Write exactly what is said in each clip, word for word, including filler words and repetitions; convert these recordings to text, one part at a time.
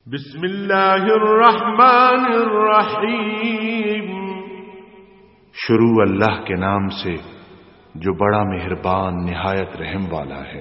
بسم اللہ الرحمن الرحیم۔ شروع اللہ کے نام سے جو بڑا مہربان نہایت رحم والا ہے۔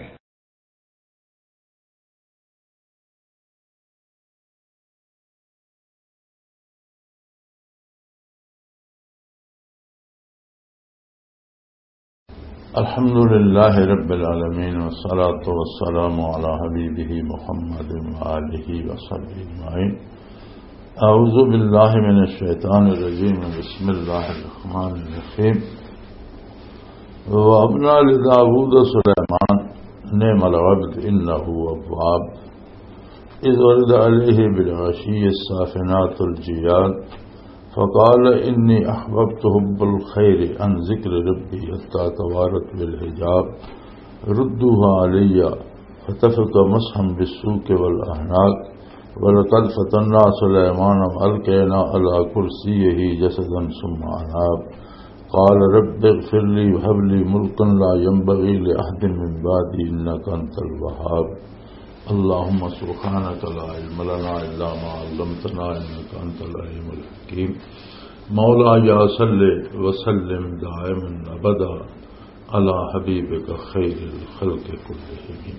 الحمد للہ رب العالمین والصلاة والسلام علی حبیبہ محمد وآلہ وصحبہ اجمعین۔ اعوذ باللہ من الشیطان الرجیم، بسم اللہ الرحمن الرحیم۔ وَوَهَبْنَا لِدَاوُودَ سُلَيْمَانَ نِعْمَ الْعَبْدُ إِنَّهُ أَوَّابٌ إِذْ وَرَدَ عَلَيْهِ بِالْعَشِيِّ الصَّافِنَاتُ الْجِيَادُ فقال إني أحببت حب الخير عن ذكر ربي حتى توارت بالحجاب ردوها علي فتفق مسحا بالسوق والأعناق ولقد فتنا سليمان وألقينا على كرسيه جسدا ثم أناب قال رب اغفر لي وهب لي ملكا لا ينبغي لأحد من بعدي إنك أنت الوهاب اللهم سبحانك لا علم لنا إلا ما علمتنا إنك أنت العليم الحكيم مولاي صل وسلم دائما أبدا على حبيبك خير الخلق كلهم۔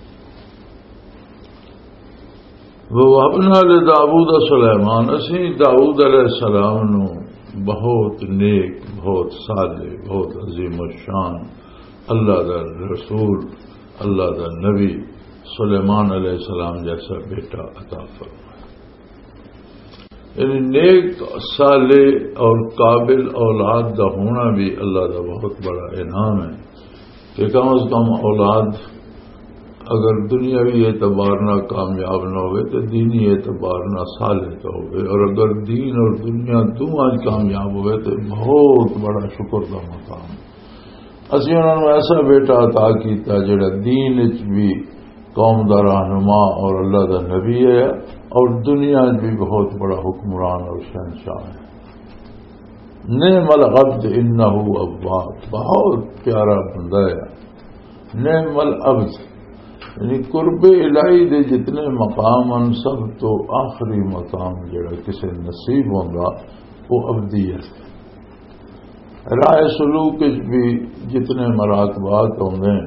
وَوَهَبْنَا لِدَاوُودَ سُلَيْمَانَ اسی داؤد علیہ السلام نو بہت نیک، بہت صالح، بہت عظیم الشان اللہ دا رسول، اللہ دا نبی سلیمان علیہ السلام جیسا بیٹا عطا فرمایا۔ یعنی نیک، صالح اور قابل اولاد کا ہونا بھی اللہ کا بہت بڑا انعام ہے کہ کم از کم اولاد اگر دنیاوی اعتبار نہ کامیاب نہ ہوئے تو دینی اعتبار نہ صالح تو ہوئے، اور اگر دین اور دنیا دونوں کامیاب ہوئے تو بہت بڑا شکر کا مقام۔ اسی انہوں نے ایسا بیٹا عطا کیتا جڑا دین وچ بھی قوم دا رہنما اور اللہ دا نبی ہے، اور دنیا بھی بہت بڑا حکمران اور شہنشاہ ہے۔ نعم العبد انہ اواب، بہت پیارا بندہ ہے۔ نعم العبد یعنی قرب الہی دے جتنے مقام ان سب تو آخری مقام جڑا کسی نصیب ہوگا وہ عبدیت ہے۔ راہ سلوک بھی جتنے مراقبات ہوں گے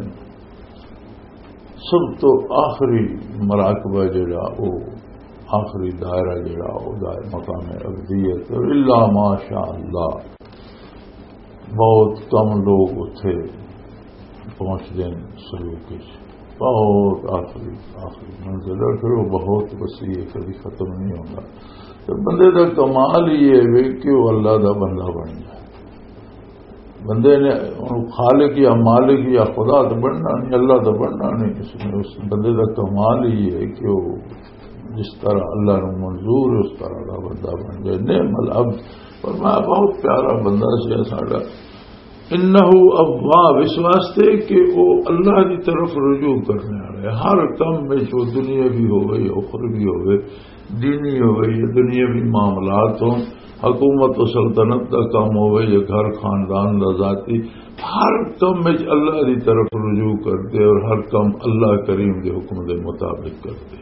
سب تو آخری مراقبہ جڑا وہ آخری دائرہ جڑا وہ دائرہ مقام عبدیت۔ اور اللہ ماشاء اللہ بہت کم لوگ اتنے پہنچتے ہیں سلوک، بہت آخری آخری منزل ہے، پھر وہ بہت وسیع ہے، کبھی ختم نہیں ہوگا۔ تو بندے کا کمال یہ ہے کہ وہ اللہ کا بندہ بن جائے۔ بندے نے خالق یا مالک یا خدا تو بننا نہیں، اللہ تو بننا نہیں، اس میں اس بندے کا کمال ہی ہے کہ وہ جس طرح اللہ نے منظور اس طرح کا بندہ بن جائے۔ نعم العبد، اور میں بہت پیارا بندہ سے ساڑا انہ اواب، اس واسطے کہ وہ اللہ کی طرف رجوع کرنے والے ہر کم میں جو دنیا بھی ہوئے یا اخروی ہوئے، دینی ہوئے یا دنیاوی معاملات ہوں، حکومت و سلطنت کا کام ہوئے یا گھر خاندان کا ذاتی، ہر کم میں اللہ کی طرف رجوع کرتے اور ہر کم اللہ کریم کے حکم کے مطابق کرتے۔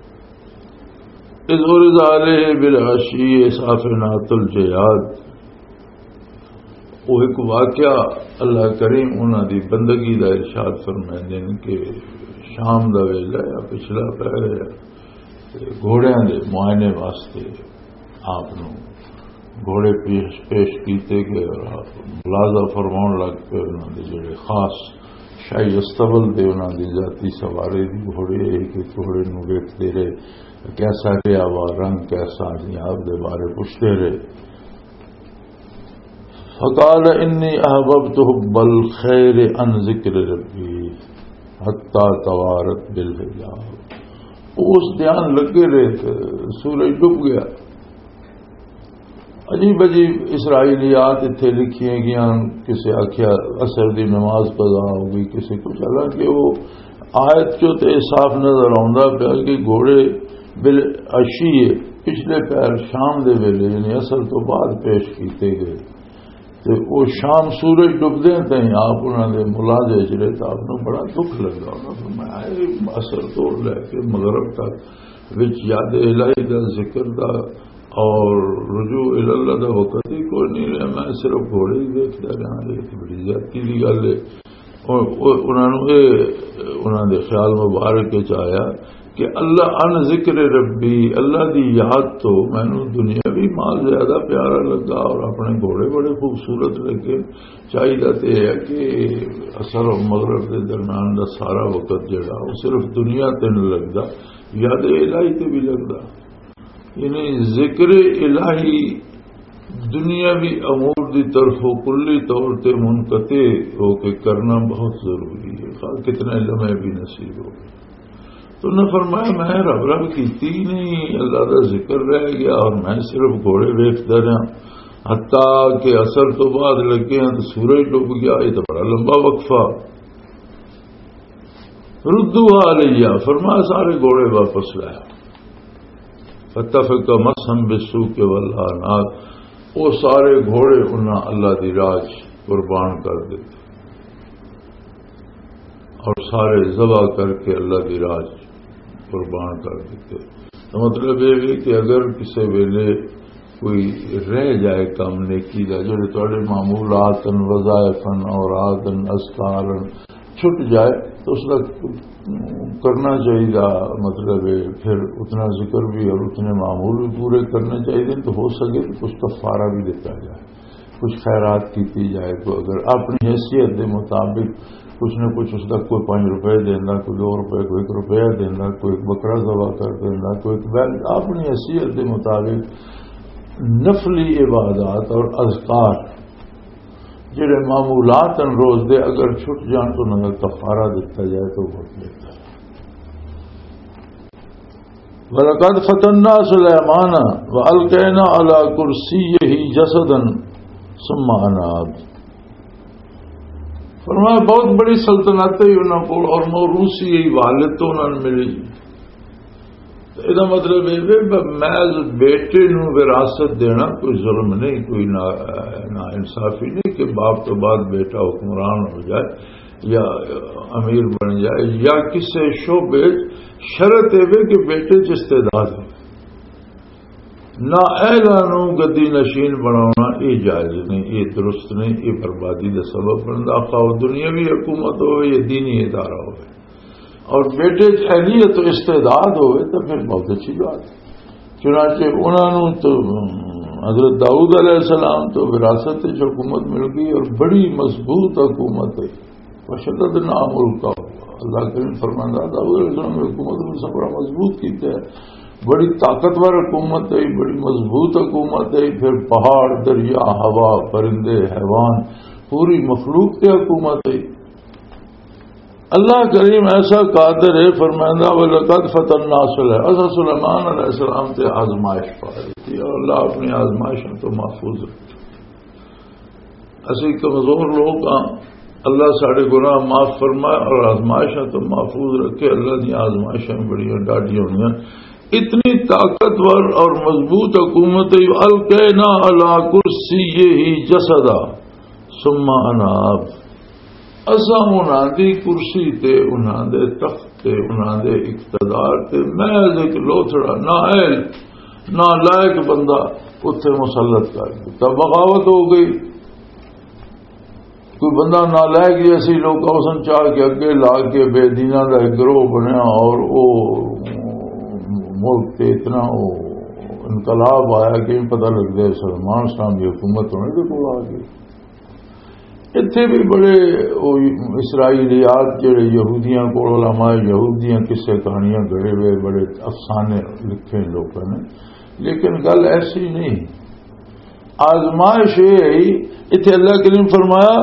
اذ عرض علیہ بالعشی صافنات الجیاد، وہ ایک واقعہ اللہ کریم انہوں دی بندگی کا ارشاد فرمائے کہ شام کا ویلا یا پچھلا پہر ہے، گھوڑیاں دے معائنے واسطے آپ گھوڑے پیش پیش کیتے گئے اور ملازہ فرماؤں لگ پہ انہوں نے جڑے خاص شاہی استبل دے انہوں نے ذاتی سوارے دی گھوڑے ایک ایک گھوڑے نو ویکھتے رہے کیسا رہا وا رنگ کیسا آپ دے بارے پوچھتے رہے۔ فقال انی احببت حب الخیر عن ذکر ربی حتی توارت بالحجاب۔ اس دھیان لگے رہے، سورج ڈوب گیا۔ عجیب عجیب اسرائیلیات اتنے لکھی گیا، کسی آخیا اثر دی نماز قضا ہوگی، کسی کچھ الگ کہ وہ آیت چو تے صاف نظر آتا پیا کہ گھوڑے بالعشی پچھلے پیر شام دے ویلے یعنی اثر تو بعد پیش کیتے گئے، تو وہ شام سورج ڈبدے تھے آپ انہوں نے ملازے چلے تو آپ نے بڑا دکھ لگا، انہوں نے میں اثر توڑ لے کے مغرب تک وچ یاد الہی دا ذکر دا اور رجوع اللہ دا وقت ہی کوئی نہیں رہا. میں صرف گھوڑے ہی دیکھتا رہا. یہ بڑی زیادتی کی گل ہے. انہوں نے خیال مبارک آیا کہ اللہ ان ذکر ربی، اللہ دی یاد تو مینو دنیا بھی مال زیادہ پیارا لگا اور اپنے گھوڑے بڑے خوبصورت لگے. چاہیے تو یہ ہے کہ اثر و مغرب کے درمیان دا سارا وقت جڑا وہ صرف دنیا تے نہیں لگتا، یاد الہی تے بھی لگتا. یعنی ذکر الہی دنیاوی امور دی طرف کلی طور تے منقطع ہو کے کرنا بہت ضروری ہے، خواہ کتنے لمحے بھی نصیب ہو. تو نے فرمایا میں رب رب کیتی نہیں، اللہ کا ذکر رہ گیا اور میں صرف گھوڑے ویکھتا رہا حتیٰ کہ اثر تو بعد لگے ہیں تو سورج ڈوب گیا. یہ تو بڑا لمبا وقفہ. ردوها علیہ، فرمایا سارے گھوڑے واپس لایا. فتفق مسحم بالسوق والعناق، وہ سارے گھوڑے انہاں اللہ دی راج قربان کر دیتے اور سارے ذبح کر کے اللہ دی راج قربان کر دیتے. تو مطلب یہ بھی کہ اگر کسی ویلے کوئی رہ جائے کام نیکی کا جو تھوڑے معمولات وظائفن اوراد اذکار چھٹ جائے تو اس کا کرنا چاہیے. مطلب پھر اتنا ذکر بھی اور اتنے معمول بھی پورے کرنے چاہیے. تو ہو سکے تو کچھ کفارہ بھی دیتا جائے، کچھ خیرات کی جائے. تو اگر اپنی حیثیت کے مطابق کچھ نہ کچھ اس کا کوئی پانچ روپے دینا، کوئی دو روپے، کوئی ایک روپیہ دینا، کوئی ایک بکرا ذبح کر دینا، کوئی ایک بیل، اپنی حیثیت کے مطابق نفلی عبادات اور اذکار جڑے معمولات روز دے اگر چھٹ جان تو نہ کفارہ دیتا جائے تو بہت بہتر. وَلَقَدْ فَتَنَّا سُلَيْمَانَ وَأَلْقَيْنَا عَلَى كُرْسِيِّهِ جَسَدًا ثُمَّ أَنَابَ. فرمایا بہت بڑی سلطنت ہے انہوں کو اور موروثی یہی والد تو انہوں نے ملی. یہ مطلب یہ محض بیٹے نو وراثت دینا کوئی ظلم نہیں، کوئی نا انصافی نہیں کہ باپ تو بعد بیٹا حکمران ہو جائے یا امیر بن جائے یا کسی شعبے. شرط ہے کہ بیٹے چ استعداد ہے. نہ اہلانو گدی نشین بنانا یہ جائز نہیں، یہ درست نہیں، یہ بربادی کا سبب بنتا. خواہ دنیاوی حکومت ہو یا دینی ادارہ ہو اور بیٹے اہلیت و استعداد ہوئے تو پھر بہت اچھی بات ہے. چنانچہ انہوں تو حضرت داؤد علیہ السلام تو وراثت حکومت مل گئی اور بڑی مضبوط حکومت ہے. وشدد نام ملک کا اللہ کریم فرماندہ داؤد علیہ السلام نے حکومت میں سب بڑا مضبوط کی ہے. بڑی طاقتور حکومت ہے، بڑی مضبوط حکومت ہے. پھر پہاڑ، دریا، ہوا، پرندے، حیوان، پوری مخلوق کی حکومت ہے. اللہ کریم ایسا قادر ہے. فرمائندہ وَلَقَدْ فَتَنَّا سُلَيْمَانَ، سلیمان علیہ السلام سے آزمائش پا رہی تھی اور اللہ اپنی آزمائشوں تو محفوظ رکھتے. اسی کمزور لوگ ہاں، اللہ ساڑھے گناہ معاف فرمائے اور آزمائشیں تو محفوظ رکھے. اللہ کی آزمائشیں بڑی ڈاڈی ہونی. اتنی طاقتور اور مضبوط حکومت القینا علی کرسیہ جسدا ثم اناب. اصا انہوں دی کرسی تے انہوں دے تخت تے انہوں دے اقتدار تے محض ایک لوتھڑا نااہل نالائق بندہ اتنے مسلط کر دیا. تب بغاوت ہو گئی. کوئی بندہ نالائق جیسی لوگ اوسن چاہ کے اگے لا کے بے دینہ کا ایک گروہ بنیا اور وہ ملک تے اتنا وہ انقلاب آیا کہ پتہ لگ گیا سلمان صاحب کی حکومت ہونے کے کو آ گئی. اتنے بھی بڑے اسرائیلیات جڑے یہودیاں کو علماء یہودیاں قصے کہانیاں گڑے ہوئے بڑے افسانے لکھے لوگوں نے، لیکن گل ایسی نہیں. آزمائش یہ اتنے اللہ کریم فرمایا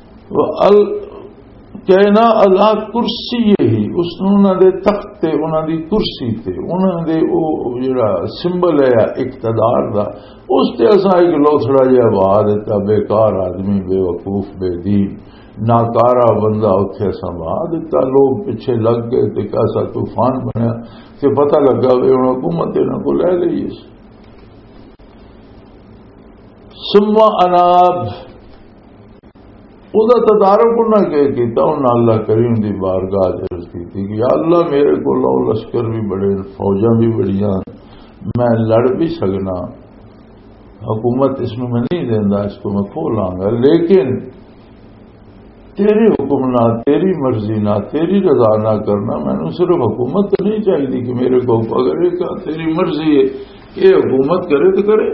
کہنا اللہ کرسی یہی اس انہوں دے تخت تے انہوں دی کرسی تے انہوں دے او جڑا سمبل ہے اقتدار دا اس تے اساں ایک لوتھڑا جہا بہا دیتا. بیکار آدمی، بے وقوف، بے دین، ناکارا بندہ اتنے اساں بہا دیتا. لوگ پیچھے لگ گئے تے ایسا طوفان بنیا کہ پتہ لگا وے ہن حکومت انہاں کو لے لئی. ثم اناب وہ تدارک انہیں کہ کیتا انہیں اللہ کریم دی بارگاہ عرض کی تھی کہ یا اللہ میرے کو لو لشکر بھی بڑے فوجاں بھی بڑیاں میں لڑ بھی سکنا حکومت اس میں میں نہیں دینا اس کو میں کھولاں گا لیکن تیری حکم نہ تیری مرضی نہ تیری رضا نہ کرنا میں نے صرف حکومت تو نہیں چاہیے کہ میرے کو اگر تیری مرضی ہے کہ حکومت کرے تو کرے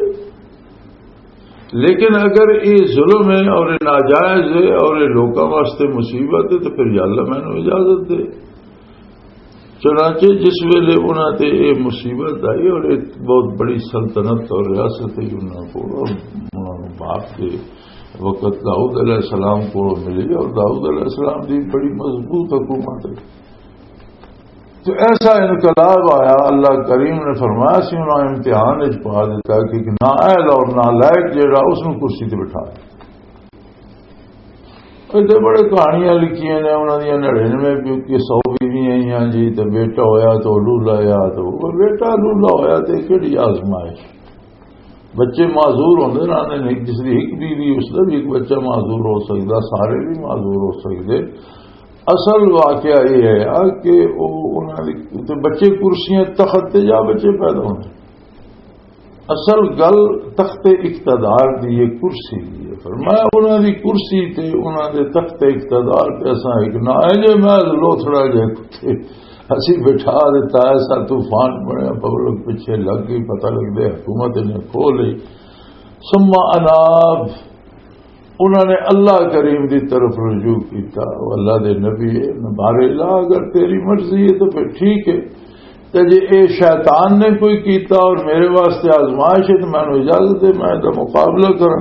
لیکن اگر یہ ظلم ہے اور یہ ناجائز ہے اور یہ لوگوں واسطے مصیبت ہے تو پھر یا اللہ میں نے اجازت دے. چنانچہ جس ویلے انہوں نے یہ مصیبت آئی اور ایک بہت بڑی سلطنت اور ریاست ہے انہوں کو اور انہوں نے باپ کے وقت داؤد علیہ السلام کو ملی اور داؤد علیہ السلام کی بڑی مضبوط حکومت ہے. تو ایسا انقلاب آیا اللہ کریم نے فرمایا سی انہوں امتحان پا دیتا کہ نااہل اور نالائق جہاں اس نے کرسی سے بٹھا اتنے بڑے کہانیاں لکھی نے انہوں نے نڑینوے کے سو بیوی آئی جی تو بیٹا ہویا تو لولا یا تو بیٹا لولا ہویا تو کہڑی آزمائش بچے معذور ہوتے رہتے جس کی ایک بیوی اس کا بھی ایک بچہ معذور ہو سکتا سارے بھی معذور ہو سکتے. اصل واقعہ یہ ہے کہ وہ بچے کرسیاں تخت جا بچے پیدا ہونے اصل گل تخت اقتدار دی یہ کرسی دی ہے فرمایا انہوں دی کرسی تے انہوں دے تخت اقتدار تے ایسا ایک نہ جے میں لوتھڑا جائے کتے اسی بٹھا دیتا ایسا طوفان بڑے پبلک پیچھے لگ گئی پتہ لگ دے حکومت نے کھو لی. ثم اناب انہوں نے اللہ کریم دی طرف رجوع کیتا اللہ دے نبی بارے لا اگر تیری مرضی ہے تو پھر ٹھیک ہے تو جی اے شیطان نے کوئی کیتا اور میرے واسطے آزمائش ہے تو میں نے اجازت ہے میں تو مقابلہ کروں.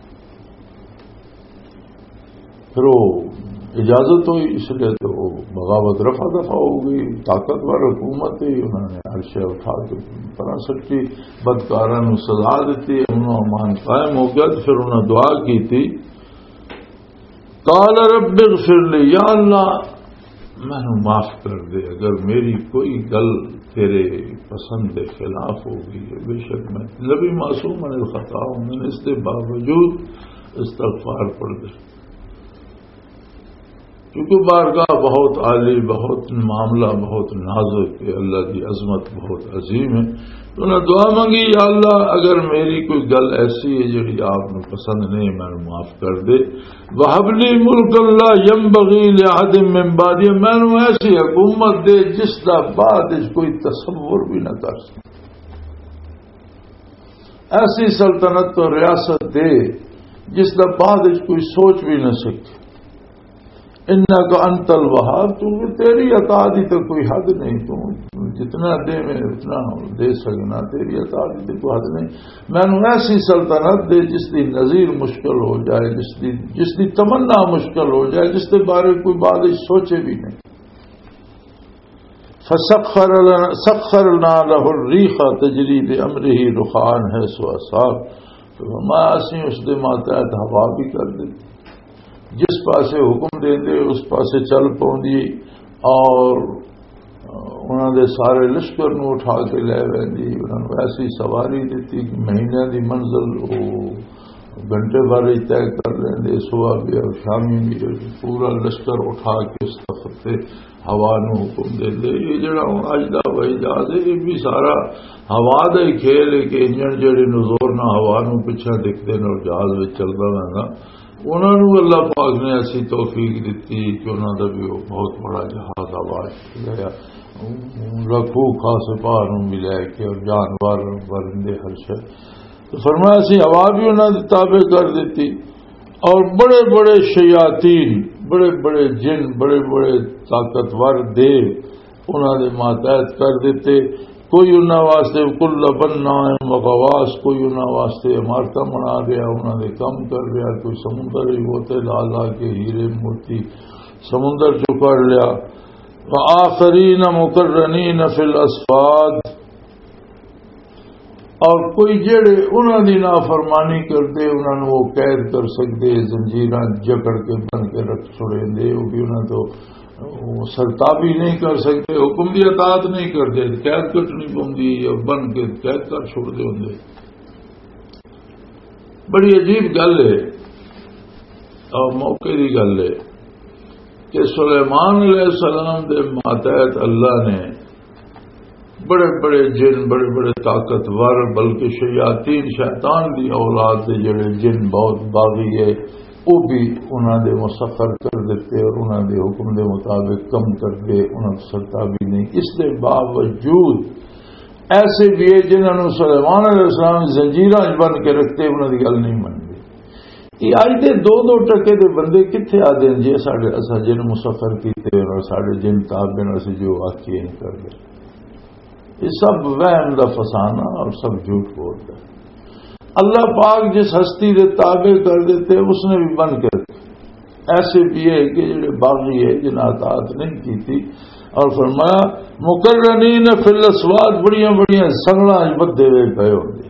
پھر وہ اجازت ہوئی اس لیے تو وہ بغاوت رفع دفع ہو گئی طاقتور حکومت ہی انہوں نے ہر شے اٹھا کے پرا سٹی بدکاراں نوں سزا دیتی امن و امان قائم ہو گیا. پھر انہوں نے دعا کی تھی قال رب اغفر لی یا اللہ میں نے معاف کر دے اگر میری کوئی گل تیرے پسند کے خلاف ہوگی بے شک میں نبی معصوم من الخطا ہوں میں نے اس کے باوجود استغفار پڑھ دے کیونکہ بارگاہ بہت عالی بہت معاملہ بہت نازک ہے اللہ کی عظمت بہت عظیم ہے. تو انہوں نے دعا مانگی یا اللہ اگر میری کوئی گل ایسی ہے جڑی آپ نے پسند نہیں میں نے معاف کر دے. وہب لی ملک اللہ ينبغي لأحد من بعدی میں نے ایسی حکومت دے جس کا بعد کوئی تصور بھی نہ کر سکے ایسی سلطنت اور ریاست دے جس کا بعد کوئی سوچ بھی نہ سکے. انک انت الوہاب کیونکہ تیری عطا دی تو کوئی حد نہیں تو جتنا دے میں اتنا دے سکنا تیری عطا دی تو کوئی حد نہیں. میں نے ایسی سلطنت دے جس کی نظیر مشکل ہو جائے جس کی جس کی تمنا مشکل ہو جائے جس کے بارے کوئی بات سوچے بھی نہیں. فسخر سخرنا له الريح تجري بأمره رخاء حيث أصاب تو میں اسی اس دے ماتحت ہوا بھی کر دیتی جس پاسے حکم دیں دے اس پاسے چل پوندی اور انہوں نے سارے لشکر نو اٹھا کے لے ویندی انہوں نے ایسی سواری دیتی کہ مہینے دی منزل وہ گھنٹے بھر طے کر لیں دے صبح بھی اور شامی بھی پورا لشکر اٹھا کے اس طرف سے ہوا نو حکم دے دے. یہ جڑا اج دا بھائی جہاز ہے یہ بھی سارا ہوا دا ہی کھیل ہے کہ انجن جڑے نزور نہ ہوا نو پیچھے دکھتے ہیں اور جہاز میں چلتا رہنا. انہوں نے اللہ پاک نے ایسی توفیق دیتی کہ انہوں نے بھی بہت بڑا جہاز آباد گیا رکھو خاص پاروں ملے کہ اور جانور پرندے ہر شے تو فرمایا سی ہوا بھی انہوں نے تابع کر دیتی اور بڑے بڑے شیاطین بڑے بڑے جن بڑے بڑے طاقتور دیو انہوں نے ماتحت کر دیتے. کوئی انہوں واسطے کل بننا مغواس کوئی انہوں واسطے عمارت بنا دیا انہوں نے کم کر دیا کوئی سمندر ہی ہوتے لا لا کے ہیرے موتی سمندر چکڑ لیا. وآخرین مقرنین فی الاسفاد اور کوئی جڑے انہوں نے نافرمانی کرتے انہوں نے وہ قید کر سکتے زنجیراں جکڑ کے بن کے رکھ چھوڑیں دے وہ بھی انہوں تو سرتابی نہیں کر سکتے حکم دی اطاعت نہیں کرتے قید کٹنی پوندی یا بن کے قید کر چھوڑ دے ہوں. بڑی عجیب گل ہے اور موقع کی گل ہے کہ سلیمان علیہ السلام کے ماتحت اللہ نے بڑے بڑے جن بڑے بڑے طاقتور بلکہ شیاطین شیطان کی اولاد کے جڑے جن بہت باغی ہے وہ بھی انہوں نے مسخر کر دیتے اور انہوں نے حکم کے مطابق کم کر دے انہوں نے سکتا بھی نہیں. اس کے باوجود ایسے بھی ہے جنہوں نے سلیمان علیہ السلام زنجیراں بن کے رکھتے انہوں کی گل نہیں منتے. یہ اج دے دو دو ٹکے دے بندے کتنے آتے ہیں جی ساڈے اسا جن مسخر کیتے اور ساڈے جن تابع اسی جو واقعی نہیں کر گئے. یہ سب وہم دا فسانہ اور سب جھوٹ بولتا ہے. اللہ پاک جس ہستی دے تابع کر دیتے اس نے بھی بن کے رکھے. ایسے بھی ہے کہ جڑے باغی ہے جنہیں اطاعت نہیں کی تھی اور فرمایا مقرنین فی الاسواد بڑیاں بڑیاں سنگلاں بدے ہوئے پے ہوندے.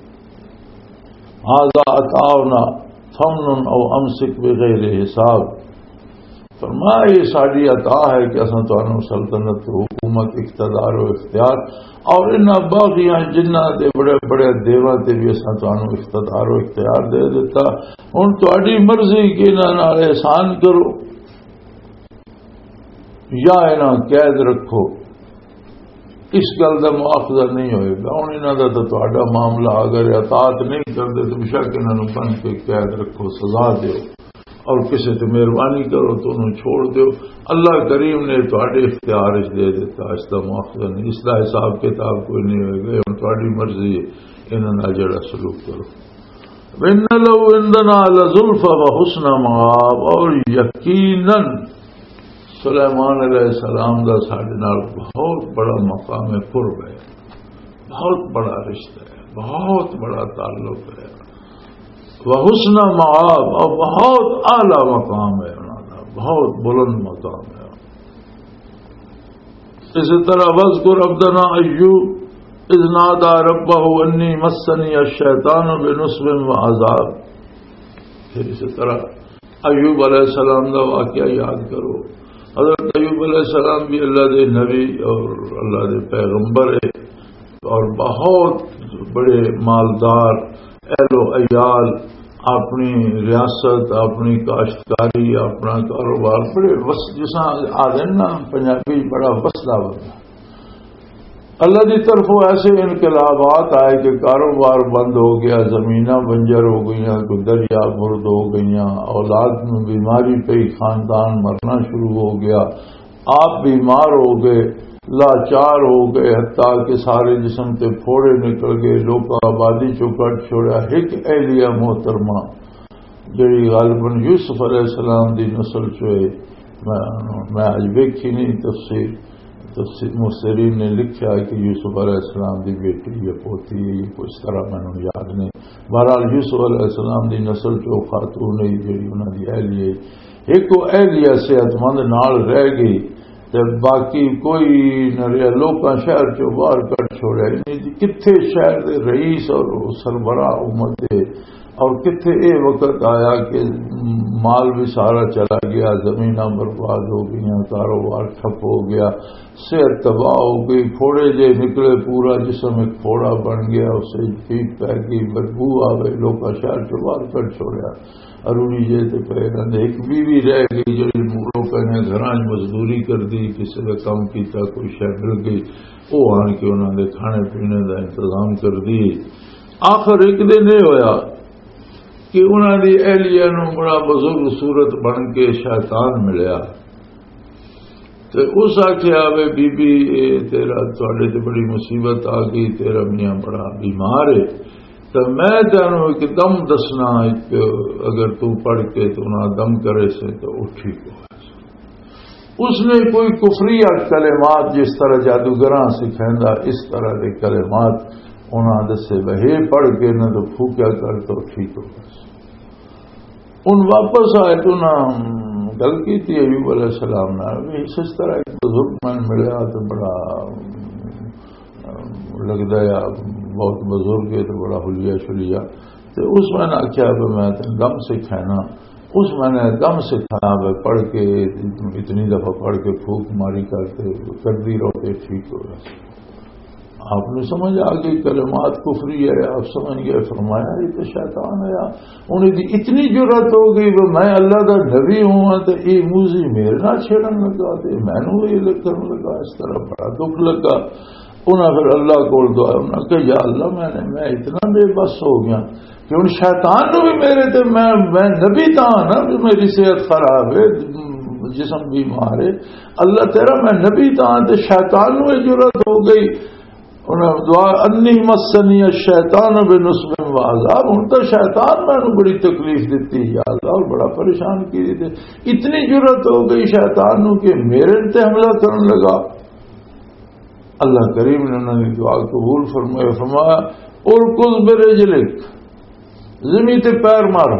ھذا عطاؤنا فمن او امسک بغیر حساب. فرمایا یہ ساری عطا ہے کہ اصل تمہیں سلطنت حکومت اقتدار و اختیار اور ان باغیاں جنہ دے بڑے بڑے دیواں تے بھی اصل تمہیں اقتدار و اختیار دے دیتا. ہن تہاڈی مرضی کہ انہاں نال احسان کرو یا انہاں قید رکھو. اس گل کا مواخذہ نہیں ہوئے گا. ہوں انہوں کا تو تہاڈا معاملہ اگر اطاعت نہیں کرتے تو بشک انہوں بن کے قید رکھو سزا دو اور کسی سے مہربانی کرو تو انہوں چھوڑ دو. اللہ کریم نے تہاڈے اختیار دے دیتا. اس کا مواخذہ نہیں. اس کا حساب کتاب کوئی نہیں ہوئے گا. ہوں تہاڈی مرضی ہے انہوں جڑا سلوک کرو. وَإِنَّ لَهُ عِندَنَا لَزُلْفَىٰ وَحُسْنَ مَآبٍ. اور یقیناً سلیمان علیہ السلام کا سارے نال بہت بڑا مقام قرب ہے, بہت بڑا رشتہ ہے, بہت بڑا تعلق ہے. وحسن مآب اور بہت اعلی مقام ہے انہوں کا, بہت بلند مقام ہے. اسی طرح واذکر عبدنا ایوب اذ نادى ربه انی مسنی الشیطان بنصب وعذاب. پھر اسی طرح ایوب علیہ السلام کا واقعہ یاد کرو. حضرت ایوب علیہ السلام بھی اللہ دے نبی اور اللہ دے پیغمبر ہے اور بہت بڑے مالدار اہل و عیال, اپنی ریاست اپنی کاشتکاری اپنا کاروبار بڑے جس آدھے نا پنجابی بڑا وسلا بنا. اللہ کی طرف ایسے انقلابات آئے کہ کاروبار بند ہو گیا, زمیناں بنجر ہو گئی, کوئی دریا مرد ہو گئی, اولاد میں بیماری پہ خاندان مرنا شروع ہو گیا, آپ بیمار ہو گئے, لاچار ہو گئے, حتیٰ کہ سارے جسم سے پھوڑے نکل گئے, لوگ آبادی چو کٹ چھوڑا. ایک اہلیہ محترمہ جڑی غالباً یوسف علیہ السلام دی نسل چوئے, میں اج ویکھی نہیں تفسیر مفسرین نے لکھا ہے کہ یوسف علیہ السلام دی بیٹی یا پوتی ہے, یہ کچھ طرح میں نے یاد نہیں. بہرحال یوسف علیہ السلام دی نسل چو خاتون ہے جڑی انہوں دی اہلیہ, ایک وہ اہلیہ صحت مند نال رہ گئی تے باقی کوئی نہ رہا. لوکاں شہر چو باہر کٹ چھوڑیا. کتنے شہر دے رئیس اور سربراہ امت دے اور کتنے یہ وقت آیا کہ مال بھی سارا چلا گیا, زمیناں برباد ہو گئی, کاروبار ٹھپ ہو گیا, صحت تباہ ہو گئی, پھوڑے جے نکلے, پورا جسم ایک پھوڑا بن گیا, اسے پیٹ پہ گئی, بدبو آ گئی, لوگ شہر چو باہر کٹ چھوڑیا. اروڑی جے تے پہ رہتے. ایک بیوی رہ گئی جی لوگ نے گھراں مزدوری کر دی, کسی کا کام کیتا, کوئی شے مل گئی, وہ آن کے انہوں نے کھانے پینے کا انتظام کر دی. آخر ایک دن یہ ہویا کہ انہوں نے اہلیہ نو بڑا بزرگ صورت بن کے شیطان ملیا. تو اس آخیا وے بی بی تیرا تھوڑے تے بڑی مصیبت آ گئی, تیرا میاں بڑا بیمار ہے, تو میں جانو ایک دم دسنا, ایک اگر تو پڑھ کے تو نہ دم کرے سے تو وہ ٹھیک ہو. اس نے کوئی کفری کلمات جس طرح جادوگراں سکھائندا اس طرح کے کلمات انہوں دسے وہی پڑھ کے نہ تو پھوکیا کر تو ٹھیک ہو. ان واپس آئے تو نہ گل کی تھی ایوب علیہ السلام نے, اس طرح ایک بزرگ من ملیا تو بڑا لگتا ہے بہت بزرگ ہے تو بڑا حلیہ شلیہ. تو اس میں نے آخیا میں دم سکھانا, اس میں نے دم سکھایا پڑھ کے اتنی دفعہ پڑھ کے پھوک ماری کرتے کر دی رہتے ٹھیک ہو گیا. آپ نے سمجھ آ گئی کلمات کفری ہے، آپ سمجھ گئے، فرمایا یہ تو شیطان ہے. انہیں دی اتنی جرت ہو گئی وہ میں اللہ کا نبی ہوں تو یہ موزی میرے نہ چھیڑن لگا تو میں نے یہ لکھن لگا. اس طرح بڑا دکھ لگا. انہیں پھر اللہ کو دعا انہیں کہ یا اللہ میں نے میں اتنا بے بس ہو گیا کہ ان شیطان نو بھی میرے تے میں میں نبی تھا نا، میری صحت خراب ہے، جسم بیمار ہے، اللہ تیرا میں نبی تھا تو شیطان نو جرت ہو گئی. انہیں دعا انی مسنی الشیطان بنصب و عذاب، ان تو شیطان میں نے بڑی تکلیف دیتی یا اللہ اور بڑا پریشان کی تھی. اتنی جرت ہو گئی شیطان نو کہ میرے تے حملہ کرنے لگا. اللہ کریم نے انہوں نے دعا قبول فرمایا. فرمایا ارکض برجلک، زمین تے پیر مارا.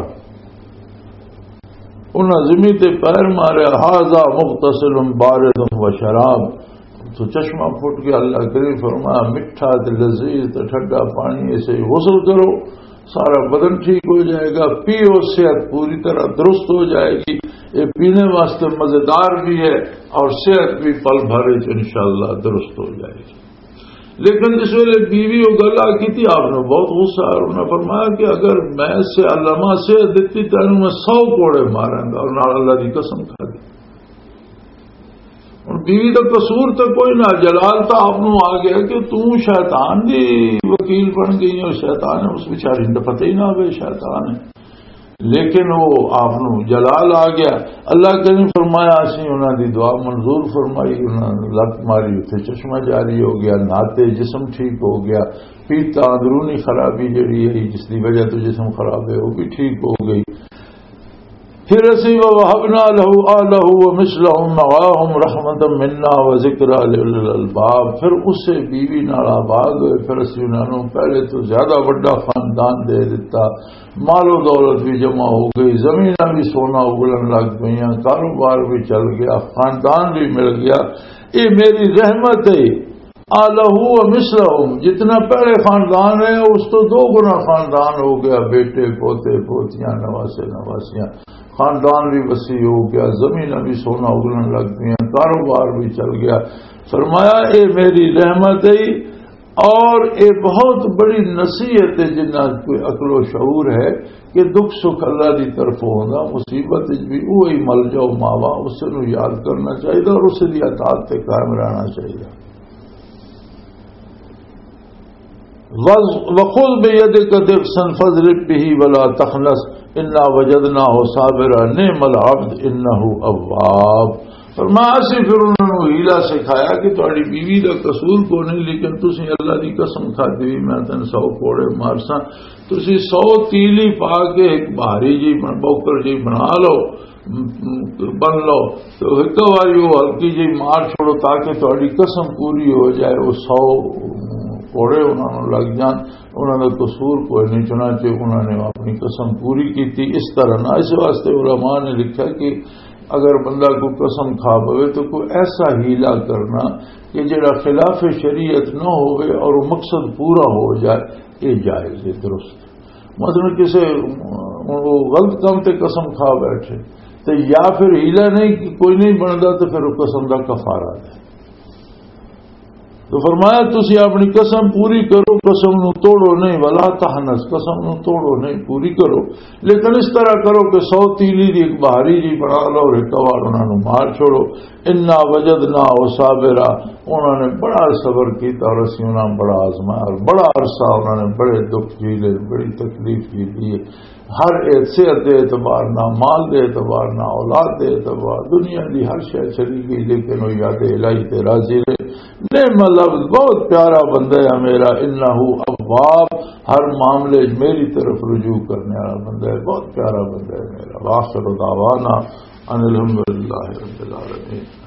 انہوں نے زمین تے پیر مارے. ھذا مغتسل بارد و شراب، تو چشمہ پھٹ گیا. اللہ کریم فرمایا میٹھا تے لذیذ تے ٹھنڈا پانی اسے غسل کرو، سارا بدن ٹھیک ہو جائے گا. پیو، صحت پوری طرح درست ہو جائے گی. یہ پینے واسطے مزیدار بھی ہے اور صحت بھی پل بھرے انشاءاللہ درست ہو جائے گی. لیکن جس ویلے بیوی وہ گل آ کی تھی آپ نے بہت غصہ آ. انہوں نے فرمایا کہ اگر میں سے علامہ صحت دیتی تو میں سو کوڑے ماروں گا، اور نال اللہ کی قسم کھا دی. بیوی کا قصور تو کوئی نہ، جلال تو آپ نو آ گیا کہ تم شیطان دی وکیل بن گئی ہو. شیطان ہے اس بیچاری نے پتہ ہی نہ ہوئے شیطان ہے، لیکن وہ آپ نو جلال آ گیا. اللہ کریم فرمایا اسی انہوں دی دعا منظور فرمائی. انہوں نے لت ماری، اتنے چشمہ جاری ہو گیا، ناتے جسم ٹھیک ہو گیا. پیتا اندرونی خرابی جڑی ہے جس کی وجہ تو جسم خراب ہے وہ بھی ٹھیک ہو گئی. پھر اسی وَوَهَبْنَا لَهُ آلَهُ وَمِثْلَهُمْ مَعَهُمْ رَحْمَةً مِنَّا وَذِكْرَى لِأُولِي الْأَلْبَابِ. پھر اس سے بیوی نال آباد ہوئے. پھر اسی انہوں نے پہلے تو زیادہ بڑا خاندان دے دیتا، مال و دولت بھی جمع ہو گئی، زمیناں بھی سونا اگلن لگ گئی، کاروبار بھی چل گیا، خاندان بھی مل گیا. یہ میری رحمت ہے. آلہ و مثلہم، جتنا پہلے خاندان ہے اس تو دو گنا خاندان ہو گیا. بیٹے پوتے پوتیاں نواسے نواسیاں، خاندان بھی وسیع ہو گیا، زمین بھی سونا اگلن لگ گئی، کاروبار بھی چل گیا. فرمایا اے میری رحمت ہے اور اے بہت بڑی نصیحت ہے جنہ کوئی عقل و شعور ہے کہ دکھ سکھ اللہ دی طرف ہوگا، مصیبت بھی وہی مل جاؤ ماوا، اس سے نو یاد کرنا چاہیے اور اسے دی اطاعت پہ قائم رہنا چاہیے. وَخُذْ بِيَدِكَ ضِغْثًا فَاضْرِب بِهِ وَلَا تَخْنَثْ إِنَّا وَجَدْنَاهُ صَابِرًا نِعْمَ الْعَبْدُ إِنَّهُ أَوَّابٌ. فرمایا سے پھر انہوں نے ہیلا سکھایا کہ تہاڈی بیوی دا قصور کو نہیں، لیکن تسی اللہ دی قسم کھاتی ہوئی میں تن سو کوڑے مارساں، تسی سو تیلی پا کے ایک بھاری جی بوکر جی بنا لو بن لو تو ایک باری وہ ہلکی جی مار چھوڑو تاکہ تہاڈی قسم پوری ہو جائے. وہ سو کوڑے انہوں نے لگ جان، انہوں نے قصور کوئی نہیں، چنانچہ انہوں نے اپنی قسم پوری کی تھی. اس طرح نہ اس واسطے علماء نے لکھا کہ اگر بندہ کو قسم کھا پوے تو کوئی ایسا ہیلا کرنا کہ جڑا خلاف شریعت نہ ہوئے اور وہ مقصد پورا ہو جائے، یہ جائز ہے، درست. مثلا کسی وہ غلط کام تے قسم کھا بیٹھے تو یا پھر ہیلا نہیں کہ کوئی نہیں بنتا تو پھر وہ قسم کا کفارہ دے. تو فرمایا تسی اپنی قسم پوری کرو، قسم نو توڑو نہیں. ولا تحنس، قسم نو توڑو نہیں، پوری کرو. لیکن اس طرح کرو کہ سو تیلی دی ایک بہاری جی بنا لو اور ایک وار انہوں نے مار چھوڑو. انا وجدناہ صابرا، انہوں نے بڑا صبر کیتا اور اسی انہوں نے بڑا آزمایا اور بڑا عرصہ انہوں نے بڑے دکھ جھیلے، بڑی تکلیف کی لیے. ہر صحت دے اعتبار نہ، مال دے اعتبار نہ، اولاد دے اعتبار، دنیا دی ہر شے چلی گئی لیکن وہ یاد الہی تے راضی رہے. نعم لفظ، بہت پیارا بندہ ہے میرا. انہ اواب، ہر معاملے میری طرف رجوع کرنے والا بندہ ہے، بہت پیارا بندہ ہے میرا. وآخر دعوانا ان الحمد للہ رب العالمین.